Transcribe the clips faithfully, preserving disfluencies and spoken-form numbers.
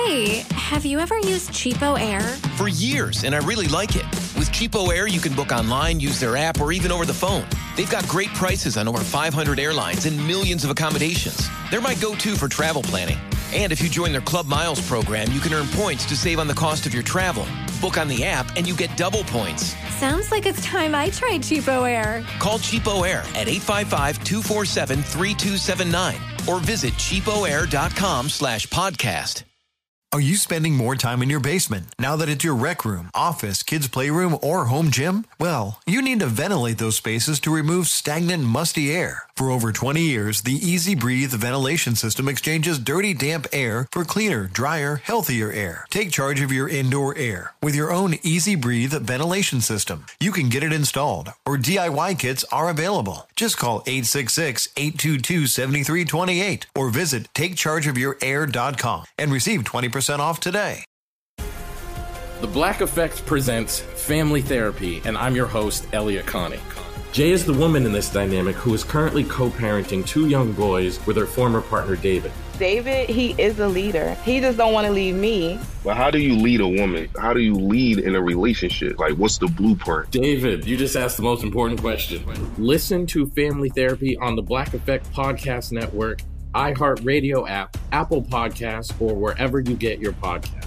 Hey, have you ever used Cheapo Air? For years, and I really like it. With Cheapo Air, you can book online, use their app, or even over the phone. They've got great prices on over five hundred airlines and millions of accommodations. They're my go-to for travel planning. And if you join their Club Miles program, you can earn points to save on the cost of your travel. Book on the app, and you get double points. Sounds like it's time I tried Cheapo Air. Call Cheapo Air at eight five five, two four seven, three two seven nine or visit cheapoair.com slash podcast. Are you spending more time in your basement now that it's your rec room, office, kids' playroom, or home gym? Well, you need to ventilate those spaces to remove stagnant, musty air. For over twenty years, the Easy Breathe ventilation system exchanges dirty, damp air for cleaner, drier, healthier air. Take charge of your indoor air with your own Easy Breathe ventilation system. You can get it installed, or D I Y kits are available. Just call eight six six, eight two two, seven three two eight or visit take charge of your air dot com and receive twenty percent off today. The Black Effect presents Family Therapy, and I'm your host, Elliot Connie. Jay is the woman in this dynamic who is currently co-parenting two young boys with her former partner, David. David, he is a leader. He just don't want to leave me. But how do you lead a woman? How do you lead in a relationship? Like, what's the blueprint? David, you just asked the most important question. Listen to Family Therapy on the Black Effect Podcast Network, iHeartRadio app, Apple Podcasts, or wherever you get your podcasts.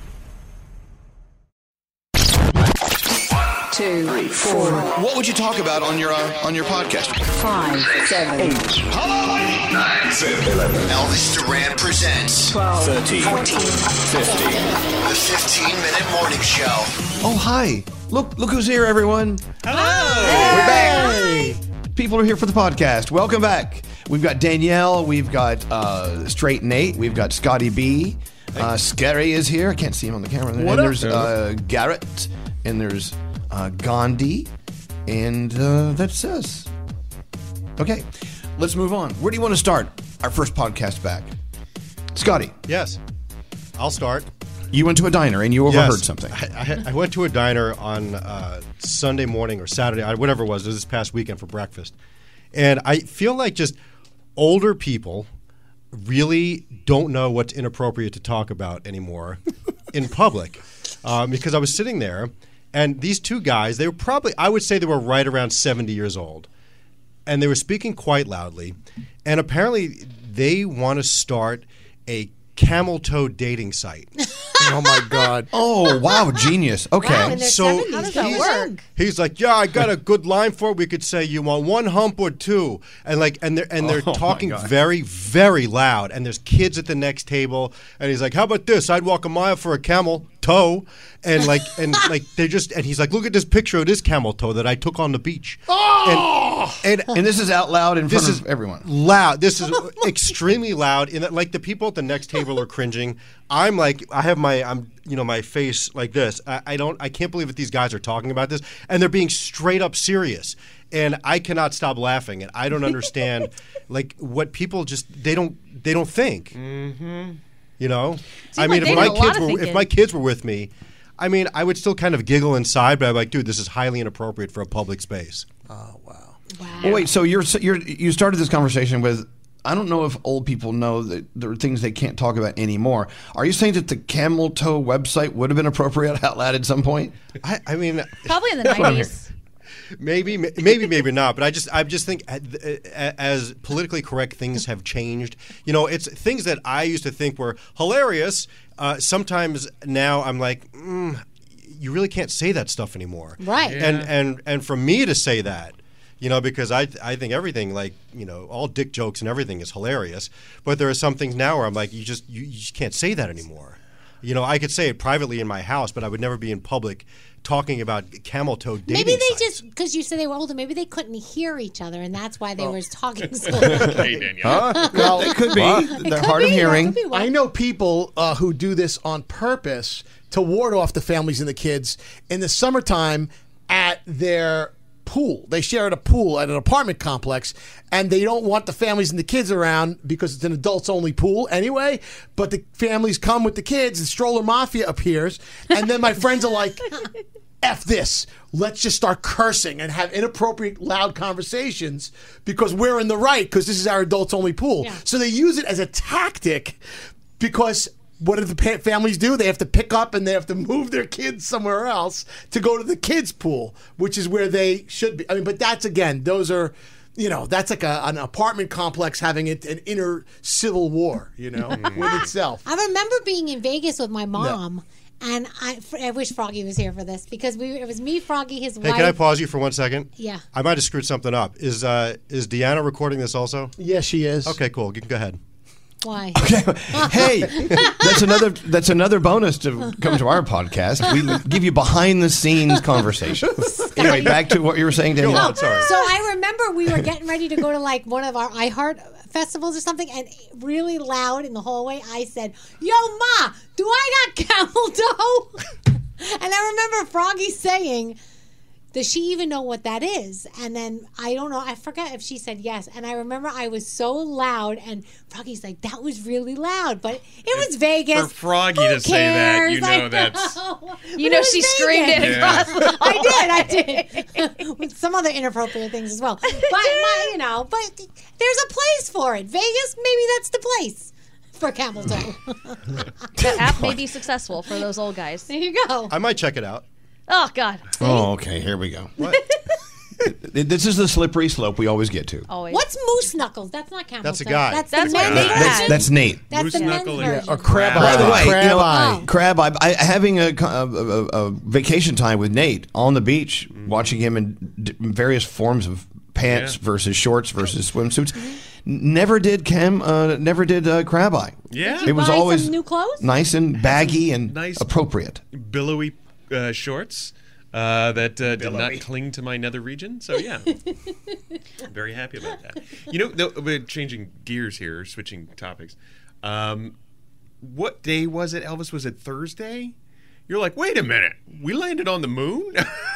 Two, three, four. What would you talk about on your uh, on your podcast? Five, seven, eight. Hello, nine, seven, eleven. Elvis Duran presents twelve, thirteen, fourteen, fifteen. The fifteen-minute morning show. Oh, hi! Look, look who's here, everyone. Hello. Hey. We're back. People are here for the podcast. Welcome back. We've got Danielle. We've got uh, Straight Nate. We've got Scotty B. Uh, Scary is here. I can't see him on the camera. What and up, there's uh, Garrett. And there's uh, Gandhi. And uh, that's us. Okay, let's move on. Where do you want to start our first podcast back? Scotty. Yes, I'll start. You went to a diner and you overheard yes. something. I, I, I went to a diner on uh, Sunday morning or Saturday, whatever it was, it was this past weekend for breakfast. And I feel like just older people really don't know what's inappropriate to talk about anymore in public. Um, because I was sitting there, and these two guys, they were probably, I would say they were right around seventy years old. And they were speaking quite loudly. And apparently they want to start a camel toe dating site. Oh, my God. Oh, wow. Genius. Okay. Wow, in their so seventies. How does that he's, work? he's like, yeah, I got a good line for it. We could say you want one hump or two. And like, and they're, and they're Oh, my talking God. very, very loud. And there's kids at the next table. And he's like, how about this? I'd walk a mile for a camel toe. And like, and like, they just, and he's like, look at this picture of this camel toe that I took on the beach. Oh! And, and, And this is out loud in this front is of everyone. Loud. This is extremely loud. In that, like the people at the next table are cringing. I'm like, I have my, I'm, you know, my face like this. I, I don't, I can't believe that these guys are talking about this, and they're being straight up serious. And I cannot stop laughing, and I don't understand, like what people just they don't they don't think. Mm-hmm. You know, I mean, like if they my do a lot kids of were if thinking. my kids were with me, I mean, I would still kind of giggle inside, but I'm like, dude, this is highly inappropriate for a public space. Oh, wow. Wow. Well, wait, so you're, you're you started this conversation with, I don't know if old people know that there are things they can't talk about anymore. Are you saying that the camel toe website would have been appropriate out loud at some point? I, I mean, Probably in the nineties. Maybe, maybe, maybe not. But I just, I just think as politically correct things have changed, you know, it's things that I used to think were hilarious. Uh, sometimes now I'm like, mm, you really can't say that stuff anymore, Right. And and and for me to say that, you know, because I I think everything, like, you know, all dick jokes and everything is hilarious. But there are some things now where I'm like, you just you, you just can't say that anymore. You know, I could say it privately in my house, but I would never be in public talking about camel toe dating Maybe they sites. just, because you said they were older, maybe they couldn't hear each other, and that's why they Oh. were talking so loud. Hey, Danielle. Huh? Well, it could be. It They're could hard of be, that hearing. could be one. I know people uh, who do this on purpose to ward off the families and the kids in the summertime at their pool. They share at a pool at an apartment complex, and they don't want the families and the kids around because it's an adults-only pool anyway, but the families come with the kids, and Stroller Mafia appears, and then my friends are like, F this. Let's just start cursing and have inappropriate, loud conversations because we're in the right because this is our adults-only pool. Yeah. So they use it as a tactic because what do the pa- families do? They have to pick up and they have to move their kids somewhere else to go to the kids' pool, which is where they should be. I mean, but that's, again, those are, you know, that's like a, an apartment complex having it, an inner civil war, you know, with itself. I remember being in Vegas with my mom, no. and I, I wish Froggy was here for this because we it was me, Froggy, his hey, wife. Can I pause you for one second? Yeah. I might have screwed something up. Is uh, is Deanna recording this also? Yes, she is. Okay, cool. You can go ahead. Why? Okay. Hey, that's another that's another bonus to come to our podcast. We give you behind the scenes conversation. Anyway, back to what you were saying, Danielle. Oh, sorry. So I remember we were getting ready to go to like one of our iHeart festivals or something, and really loud in the hallway, I said, "Yo, Ma, do I got camel toe?" And I remember Froggy saying, does she even know what that is? And then I don't know. I forgot if she said yes. And I remember I was so loud, and Froggy's like, "That was really loud," but it was Vegas. For Froggy Who to say that, cares? you know, I know. that's But You know it was she Vegas. screamed it Yeah. across the I did, I did. With some other inappropriate things as well. But my, you know, but there's a place for it. Vegas, maybe that's the place for camel toe. The app may be successful for those old guys. There you go. I might check it out. Oh, God. Oh, okay. Here we go. What? This is the slippery slope we always get to. Always. What's moose knuckles? That's not camel That's a toe. guy. That's, That's the what men's Nate version. That's, that's Nate. That's Moose the men's knuckle version. Or crab By the eye. way, crab you know, eye. crab eye. I, having a, a, a, a vacation time with Nate on the beach, watching him in d- various forms of pants Yeah. versus shorts versus swimsuits. Never did Chem. Uh, never did uh, crab eye. Yeah. Did you It was buy always some new clothes? nice and baggy and nice- appropriate. billowy uh, shorts uh, that uh, did not cling to my nether region. So yeah, I'm very happy about that. You know, though, we're changing gears here, switching topics. Um, what day was it, Elvis? Was it Thursday? You're like, wait a minute, we landed on the moon?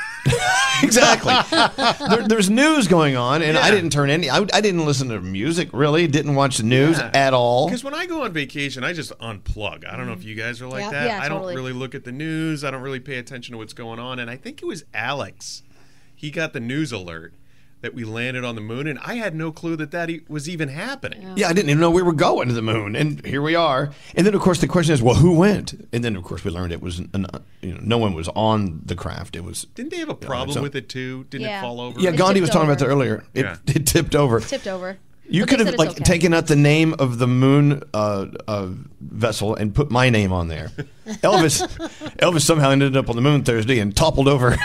Exactly. there, there's news going on, and I Yeah. didn't turn any. I, I didn't listen to music. Really, didn't watch the news Yeah. at all. Because when I go on vacation, I just unplug. I don't know if you guys are like Yeah. that. Yeah, I don't totally. really look at the news. I don't really pay attention to what's going on. And I think it was Alex. He got the news alert that we landed on the moon, and I had no clue that that e- was even happening. Yeah, I didn't even know we were going to the moon, and here we are. And then, of course, the question is, well, who went? And then, of course, we learned it was an, you know, no one was on the craft. It was Didn't they have a problem so- with it too? Didn't Yeah. it fall over? yeah. It Gandhi was tipped talking about that over. earlier. It, Yeah. it tipped over. Tipped over. You But could they have said like it's okay. taken out the name of the moon uh, uh, vessel and put my name on there. Elvis, Elvis somehow ended up on the moon Thursday and toppled over.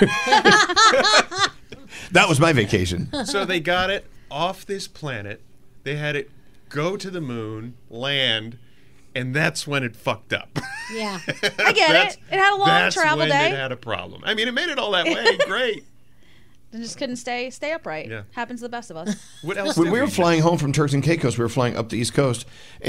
That was my vacation. So they got it off this planet. They had it go to the moon, land, and that's when it fucked up. Yeah. I get That's- it. It had a long that's travel when day. It had a problem. I mean, it made it all that way. Great. And just couldn't stay stay upright. Yeah. Happens to the best of us. What else? When did we were do? flying home from Turks and Caicos, we were flying up the East Coast,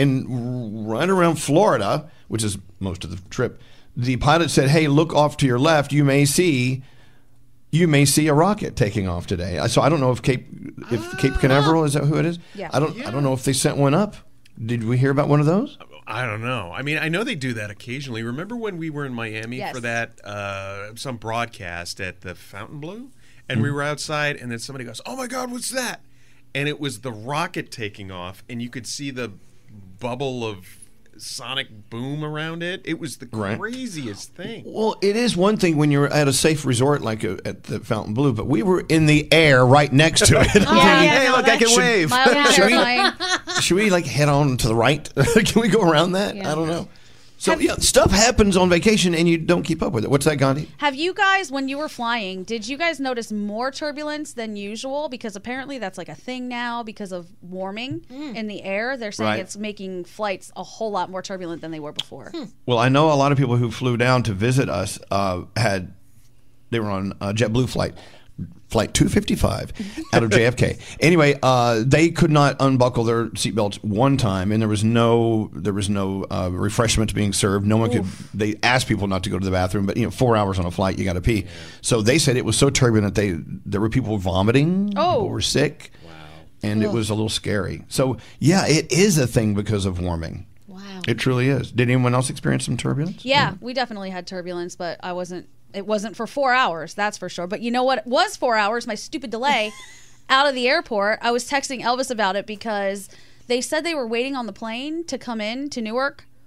and right around Florida, which is most of the trip, the pilot said, "Hey, look off to your left. You may see, you may see a rocket taking off today." So I don't know if Cape, if Cape Canaveral is that who it is? Yeah. I don't, I don't know if they sent one up. Did we hear about one of those? I don't know. I mean, I know they do that occasionally. Remember when we were in Miami Yes. for that uh, some broadcast at the Fontainebleau, and we were outside, and then somebody goes, "Oh my God, what's that?" And it was the rocket taking off, and you could see the bubble of sonic boom around it. It was the Right. craziest thing. Well, it is one thing when you're at a safe resort like uh, at the Fontainebleau, but we were in the air right next to it. I'm Oh, thinking, yeah, hey, no, look, I can that's- wave. Mildly Should we- terrifying. Should we like head on to the right? Can we go around that? Yeah. I don't know. So yeah, stuff happens on vacation and you don't keep up with it. What's that, Gandhi? Have you guys, when you were flying, did you guys notice more turbulence than usual? Because apparently that's like a thing now because of warming in the air. They're saying Right. it's making flights a whole lot more turbulent than they were before. Well, I know a lot of people who flew down to visit us uh, had they were on a JetBlue flight. Flight two fifty-five out of J F K. Anyway, uh, they could not unbuckle their seatbelts one time, and there was no there was no uh, refreshments being served. No one could. They asked people not to go to the bathroom, but you know, four hours on a flight, you got to pee. So they said it was so turbulent. They there were people vomiting. Oh. People were sick. Wow. And it was a little scary. So yeah, it is a thing because of warming. Wow. It truly is. Did anyone else experience some turbulence? Yeah, we definitely had turbulence, but I wasn't. It wasn't for four hours, that's for sure. But you know what? It was four hours. My stupid delay out of the airport. I was texting Elvis about it because they said they were waiting on the plane to come in to Newark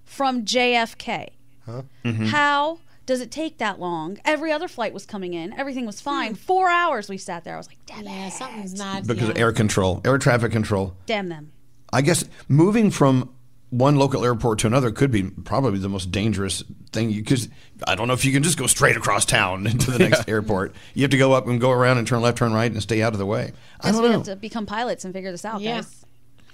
from J F K. Huh? Mm-hmm. How does it take that long? Every other flight was coming in. Everything was fine. Four hours we sat there. I was like, damn yeah, it. something's not. Because yeah. of air control, air traffic control. Damn them. I guess moving from one local airport to another could be probably the most dangerous thing, because I don't know if you can just go straight across town into the next airport. You have to go up and go around and turn left, turn right, and stay out of the way. I Guess don't we know. have to become pilots and figure this out, Yeah. guys.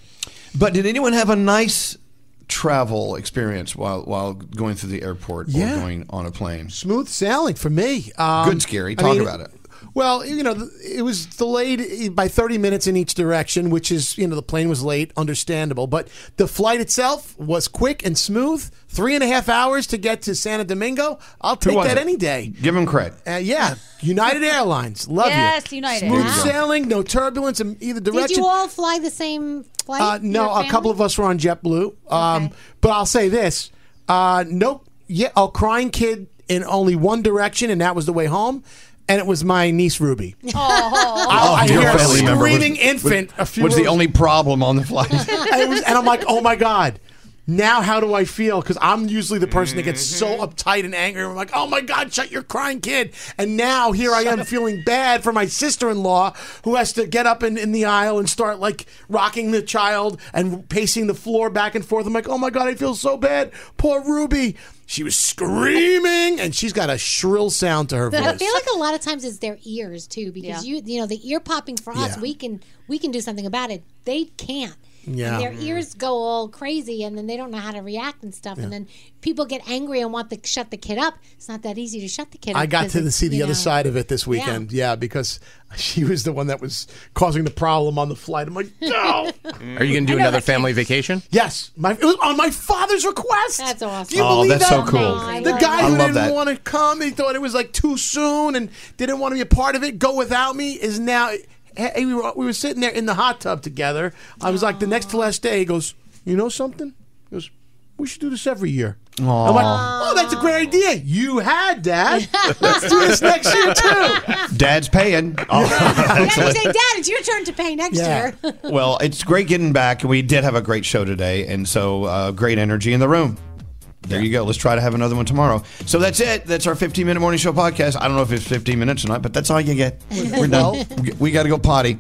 But did anyone have a nice travel experience while while going through the airport Yeah. or going on a plane? Smooth sailing for me. Um, Good, Scary. I Talk mean, about it. Well, you know, it was delayed by thirty minutes in each direction, which is, you know, the plane was late, understandable. But the flight itself was quick and smooth. Three and a half hours to get to Santo Domingo. I'll take was that it? any day. Give them credit. Uh, yeah, United Airlines. Love Yes, you. United. Smooth Wow. sailing, no turbulence in either direction. Did you all fly the same flight? Uh, no, Your a couple family? of us were on JetBlue. Um, But I'll say this: uh, nope, yeah, a crying kid in only one direction, and that was the way home. And it was my niece Ruby. Oh, I, I Your hear a family member was- screaming infant. was, a few was the rows- only problem on the flight. and, it was, and I'm like, oh my God. Now how do I feel? Because I'm usually the person that gets so uptight and angry. I'm like, oh my God, shut your crying kid. And now here I am feeling bad for my sister-in-law who has to get up in, in the aisle and start like rocking the child and pacing the floor back and forth. I'm like, oh my God, I feel so bad. Poor Ruby. She was screaming, and she's got a shrill sound to her I voice. feel like a lot of times it's their ears too, because Yeah. you you know the ear popping for us, Yeah. we can we can do something about it. They can't. Yeah. And their ears go all crazy, and then they don't know how to react and stuff. And then people get angry and want to shut the kid up. It's not that easy to shut the kid up. I got because to the, it's, see the you other know- side of it this weekend. Yeah. because she was the one that was causing the problem on the flight. I'm like, no. Are you going to do another family vacation? Yes, my it was on my father's request. That's awesome. Do you Oh, believe that's that? so cool. I The love guy I who love didn't that. want to come, he thought it was like too soon and didn't want to be a part of it. Go without me is now. Hey, we were we were sitting there in the hot tub together. I was like, the next to last day, he goes, you know something? He goes, we should do this every year. I'm like, oh, that's a great idea. You had, Dad. Let's do this next year too. Dad's paying. Oh, Yeah, you say, Dad, it's your turn to pay next Yeah. year. well, it's great getting back. We did have a great show today, and so uh, great energy in the room. There you go. Let's try to have another one tomorrow. So that's it. That's our fifteen-minute morning show podcast. I don't know if it's fifteen minutes or not, but that's all you get. We're done. We- We got to go potty.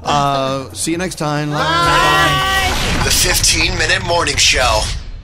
Uh, see you next time. The fifteen minute Morning Show.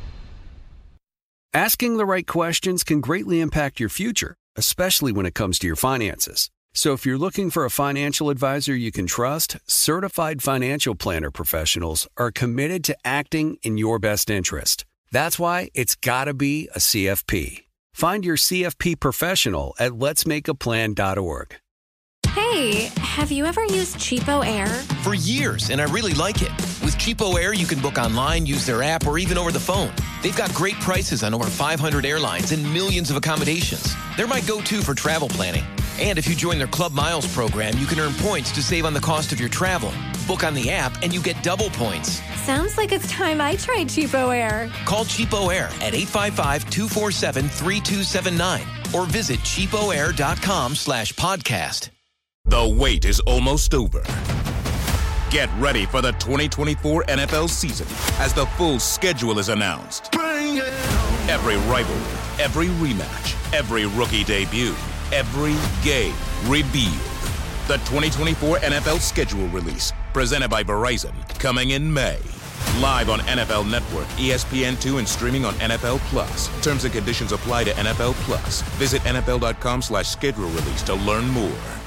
Asking the right questions can greatly impact your future, especially when it comes to your finances. So if you're looking for a financial advisor you can trust, certified financial planner professionals are committed to acting in your best interest. That's why it's got to be a C F P. Find your C F P professional at lets make a plan dot org. Hey, have you ever used Cheapo Air? For years, and I really like it. With Cheapo Air, you can book online, use their app, or even over the phone. They've got great prices on over five hundred airlines and millions of accommodations. They're my go-to for travel planning. And if you join their Club Miles program, you can earn points to save on the cost of your travel. Book on the app, and you get double points. Sounds like it's time I tried Cheapo Air. Call Cheapo Air at eight five five, two four seven, three two seven nine or visit cheapoair.com slash podcast. The wait is almost over. Get ready for the twenty twenty-four N F L season as the full schedule is announced. Every rivalry, every rematch, every rookie debut, every game revealed. The twenty twenty-four N F L schedule release, presented by Verizon, coming in May. Live on N F L Network, E S P N two, and streaming on N F L Plus. Terms and conditions apply to N F L Plus. Visit N F L dot com slash schedule release to learn more.